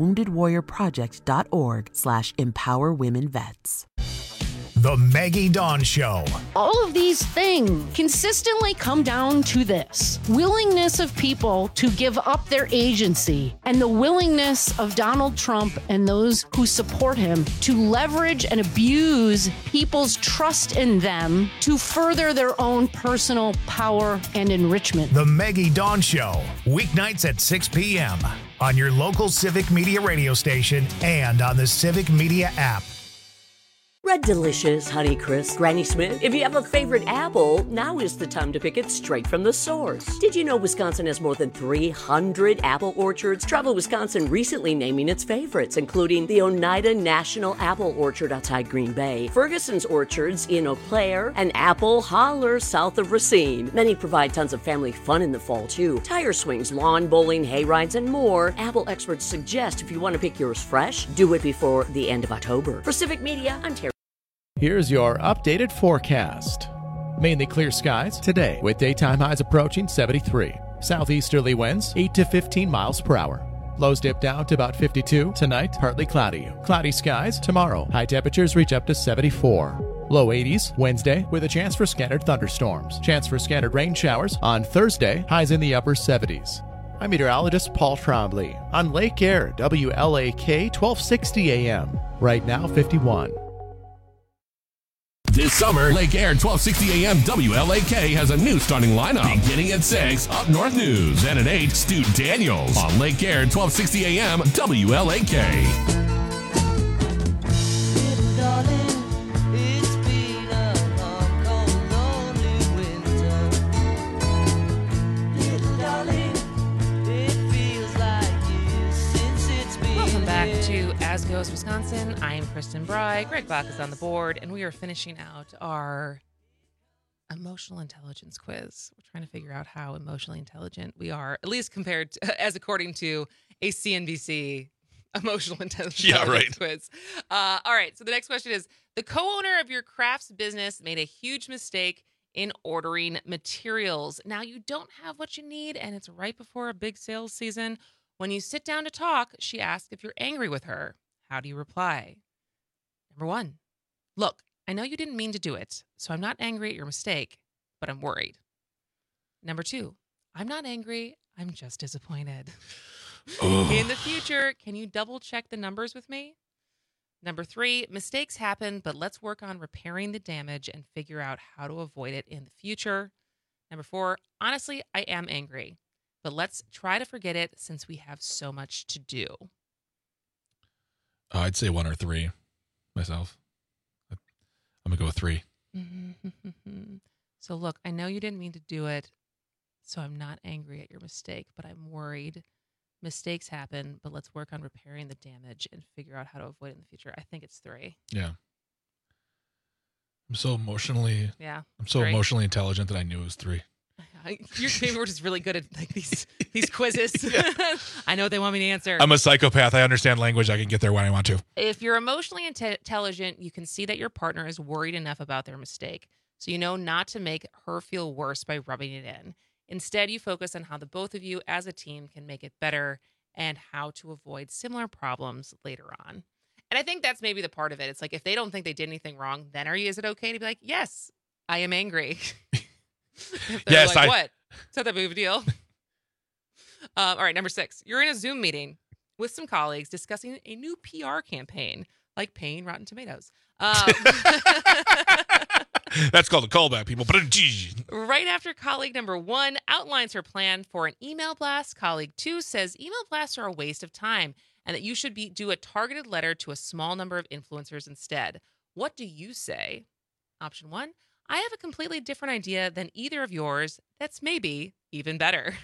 woundedwarriorproject.org/empowerwomenvets. The Maggie Dawn Show. All of these things consistently come down to this: willingness of people to give up their agency, and the willingness of Donald Trump and those who support him to leverage and abuse people's trust in them to further their own personal power and enrichment. The Maggie Dawn Show, weeknights at 6 p.m. on your local Civic Media radio station and on the Civic Media app. Red Delicious, Honeycrisp, Granny Smith. If you have a favorite apple, now is the time to pick it straight from the source. Did you know Wisconsin has more than 300 apple orchards? Travel Wisconsin recently naming its favorites, including the Oneida National Apple Orchard outside Green Bay, Ferguson's Orchards in Eau Claire, and Apple Holler south of Racine. Many provide tons of family fun in the fall, too. Tire swings, lawn bowling, hay rides, and more. Apple experts suggest if you want to pick yours fresh, do it before the end of October. For Civic Media, I'm Terry. Here's your updated forecast. Mainly clear skies today with daytime highs approaching 73. Southeasterly winds 8 to 15 miles per hour. Lows dip down to about 52. Tonight, partly cloudy. Cloudy skies tomorrow. High temperatures reach up to 74. Low 80s Wednesday with a chance for scattered thunderstorms. Chance for scattered rain showers on Thursday. Highs in the upper 70s. I'm meteorologist Paul Trombley on Lake Air, WLAK 1260 AM. Right now, 51. This summer, Lake Air 1260 AM WLAK has a new starting lineup. Beginning at 6, Up North News. And at 8, Stu Daniels on Lake Air 1260 AM WLAK. As Goes Wisconsin, I am Kristen Bry. Greg Bach is on the board, and we are finishing out our emotional intelligence quiz. We're trying to figure out how emotionally intelligent we are, at least compared to, as according to a CNBC emotional intelligence quiz. All right, so the next question is, the co-owner of your craft's business made a huge mistake in ordering materials. Now you don't have what you need, and it's right before a big sales season. When you sit down to talk, she asks if you're angry with her. How do you reply? Number 1, look, I know you didn't mean to do it, so I'm not angry at your mistake, but I'm worried. Number 2, I'm not angry, I'm just disappointed. In the future, can you double check the numbers with me? Number 3, mistakes happen, but let's work on repairing the damage and figure out how to avoid it in the future. Number 4, honestly, I am angry, but let's try to forget it since we have so much to do. I'd say 1 or 3 myself. I'm going to go with 3. So look, I know you didn't mean to do it, so I'm not angry at your mistake, but I'm worried. Mistakes happen, but let's work on repairing the damage and figure out how to avoid it in the future. I think it's 3. Yeah. I'm so emotionally emotionally intelligent that I knew it was 3. Maybe we're just really good at like these quizzes. I know what they want me to answer. I'm a psychopath. I understand language. I can get there when I want to. If you're emotionally intelligent, you can see that your partner is worried enough about their mistake, so you know not to make her feel worse by rubbing it in. Instead, you focus on how the both of you as a team can make it better and how to avoid similar problems later on. And I think that's maybe the part of it. It's like if they don't think they did anything wrong, then is it okay to be like, yes, I am angry? Yes, like, what? It's not that big of a deal. All right, number 6. You're in a Zoom meeting with some colleagues discussing a new PR campaign, like paying Rotten Tomatoes. That's called a callback, people. Right after colleague number 1 outlines her plan for an email blast, colleague 2 says email blasts are a waste of time and that you should do a targeted letter to a small number of influencers instead. What do you say? Option 1. I have a completely different idea than either of yours that's maybe even better.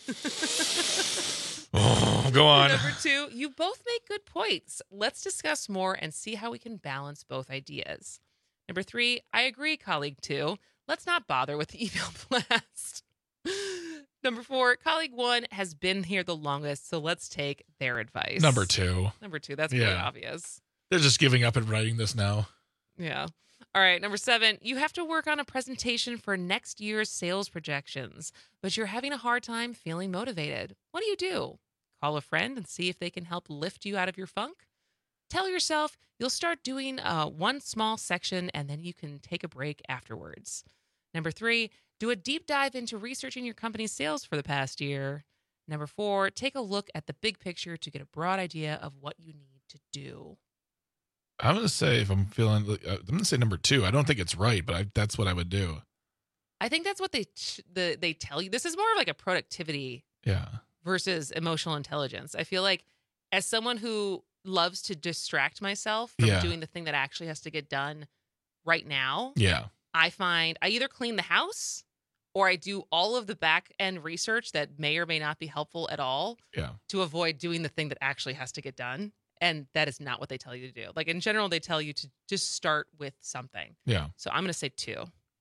Go on. Number 2, you both make good points. Let's discuss more and see how we can balance both ideas. Number 3, I agree, colleague 2. Let's not bother with the email blast. Number 4, colleague 1 has been here the longest, so let's take their advice. Number 2, that's pretty obvious. They're just giving up and writing this now. Yeah. All right, number 7, you have to work on a presentation for next year's sales projections, but you're having a hard time feeling motivated. What do? Call a friend and see if they can help lift you out of your funk? Tell yourself you'll start doing one small section and then you can take a break afterwards. Number 3, do a deep dive into researching your company's sales for the past year. Number 4, take a look at the big picture to get a broad idea of what you need to do. I'm going to say I'm going to say number 2. I don't think it's right, but that's what I would do. I think that's what they tell you. This is more of like a productivity versus emotional intelligence. I feel like as someone who loves to distract myself from doing the thing that actually has to get done right now. Yeah. I find I either clean the house or I do all of the back end research that may or may not be helpful at all to avoid doing the thing that actually has to get done. And that is not what they tell you to do. Like in general, they tell you to just start with something. Yeah. So I'm going to say 2.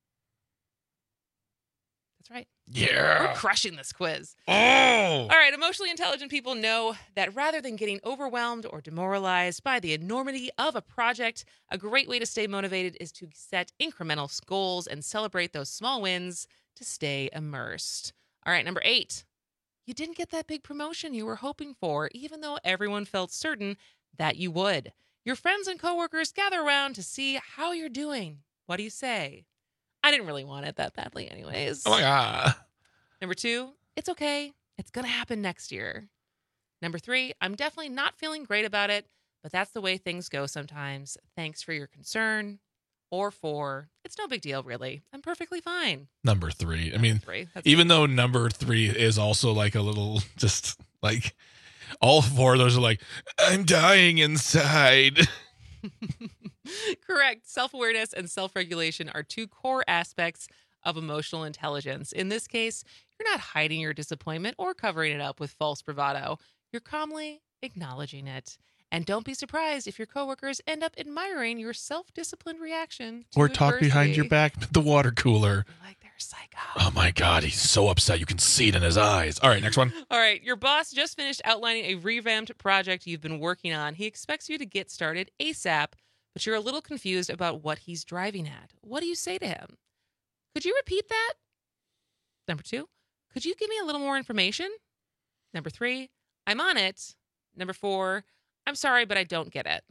That's right. Yeah. We're crushing this quiz. Oh. All right. Emotionally intelligent people know that rather than getting overwhelmed or demoralized by the enormity of a project, a great way to stay motivated is to set incremental goals and celebrate those small wins to stay immersed. All right. Number 8. You didn't get that big promotion you were hoping for, even though everyone felt certain that you would. Your friends and coworkers gather around to see how you're doing. What do you say? I didn't really want it that badly anyways. Oh my God. Number 2, it's okay. It's going to happen next year. Number 3, I'm definitely not feeling great about it, but that's the way things go sometimes. Thanks for your concern. Or 4, it's no big deal, really. I'm perfectly fine. Number 3. I mean, 3. Even though number 3 is also like a little, just like all 4 of those are like, I'm dying inside. Correct. Self-awareness and self-regulation are 2 core aspects of emotional intelligence. In this case, you're not hiding your disappointment or covering it up with false bravado. You're calmly acknowledging it. And don't be surprised if your coworkers end up admiring your self-disciplined reaction to Or talk behind your adversity. back at the water cooler. Like they're psycho. Oh my God, he's so upset. You can see it in his eyes. All right, next one. All right, your boss just finished outlining a revamped project you've been working on. He expects you to get started ASAP, but you're a little confused about what he's driving at. What do you say to him? Could you repeat that? Number 2, could you give me a little more information? Number 3, I'm on it. Number 4, I'm sorry, but I don't get it.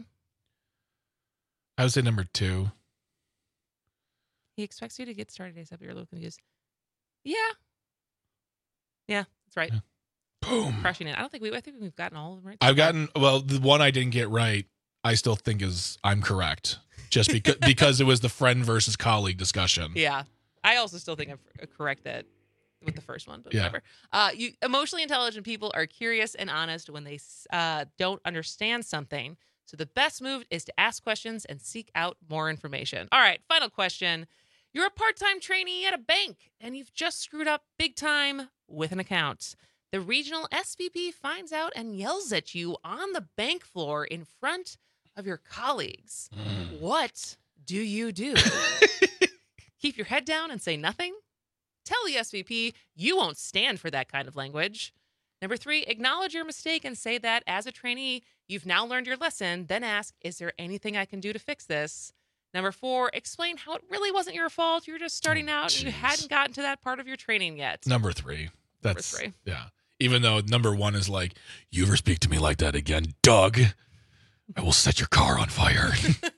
I would say number 2. He expects you to get started ASAP. You're a little confused. Yeah. Yeah, that's right. Boom. Crushing it. I think we've gotten all of them right. I've gotten, well, the one I didn't get right, I still think is I'm correct. Just because it was the friend versus colleague discussion. Yeah. I also still think I'm correct that with the first one, but Yeah. whatever. You emotionally intelligent people are curious and honest when they don't understand something. So the best move is to ask questions and seek out more information. All right, final question. You're a part-time trainee at a bank and you've just screwed up big time with an account. The regional SVP finds out and yells at you on the bank floor in front of your colleagues. What do you do? Keep your head down and say nothing? Tell the SVP you won't stand for that kind of language. Number 3, acknowledge your mistake and say that as a trainee, you've now learned your lesson. Then ask, is there anything I can do to fix this? Number 4, explain how it really wasn't your fault. You're just starting out and you hadn't gotten to that part of your training yet. Number 3. That's, Number 3. Yeah. Even though number 1 is like, you ever speak to me like that again, Doug, I will set your car on fire.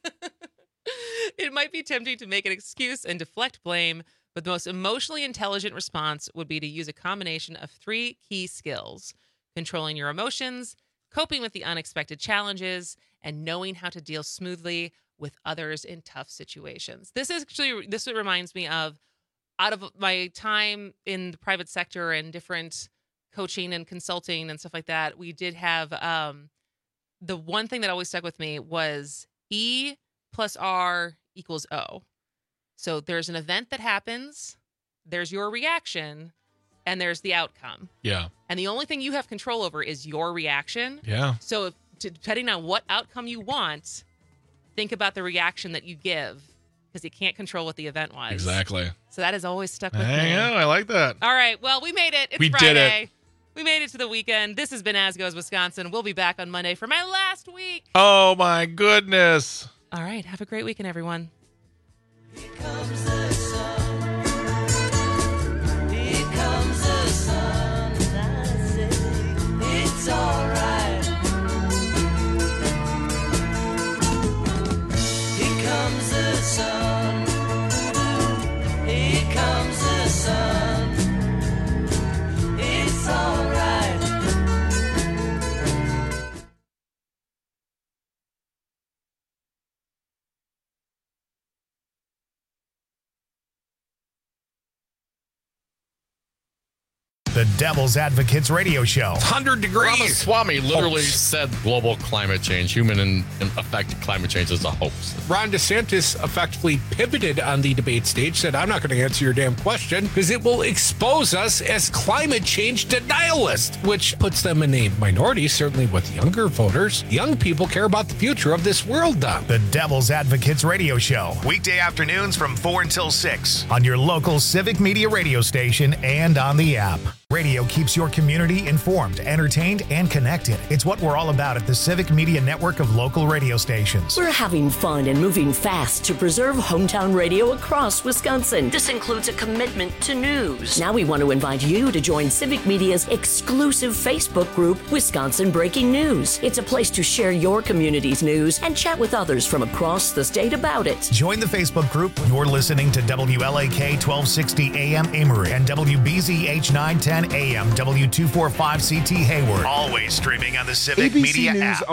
It might be tempting to make an excuse and deflect blame, but the most emotionally intelligent response would be to use a combination of 3 key skills: controlling your emotions, coping with the unexpected challenges, and knowing how to deal smoothly with others in tough situations. This reminds me of, out of my time in the private sector and different coaching and consulting and stuff like that, we did have the one thing that always stuck with me was E plus R equals O. So there's an event that happens, there's your reaction, and there's the outcome. Yeah. And the only thing you have control over is your reaction. Yeah. So depending on what outcome you want, think about the reaction that you give, because you can't control what the event was. Exactly. So that has always stuck with me. I know. I like that. All right. Well, we made it. It's We Friday. did it. We made it to the weekend. This has been As Goes Wisconsin. We'll be back on Monday for my last week. Oh, my goodness. All right. Have a great weekend, everyone. It's alright. Here comes the sun. Here comes the sun. It's alright. The Devil's Advocates Radio Show. 100 degrees. Ramaswamy literally said global climate change, human-affected climate change is a hoax. Ron DeSantis effectively pivoted on the debate stage, said, I'm not going to answer your damn question because it will expose us as climate change denialists, which puts them in a minority, certainly with younger voters. Young people care about the future of this world, Don. The Devil's Advocates Radio Show. Weekday afternoons from 4 until 6 on your local Civic Media radio station and on the app. Radio keeps your community informed, entertained, and connected. It's what we're all about at the Civic Media network of local radio stations. We're having fun and moving fast to preserve hometown radio across Wisconsin. This includes a commitment to news. Now we want to invite you to join Civic Media's exclusive Facebook group, Wisconsin Breaking News. It's a place to share your community's news and chat with others from across the state about it. Join the Facebook group. You're listening to WLAK 1260 AM Amory and WBZH 910 AM W245CT Hayward. Always streaming on the Civic ABC Media News app.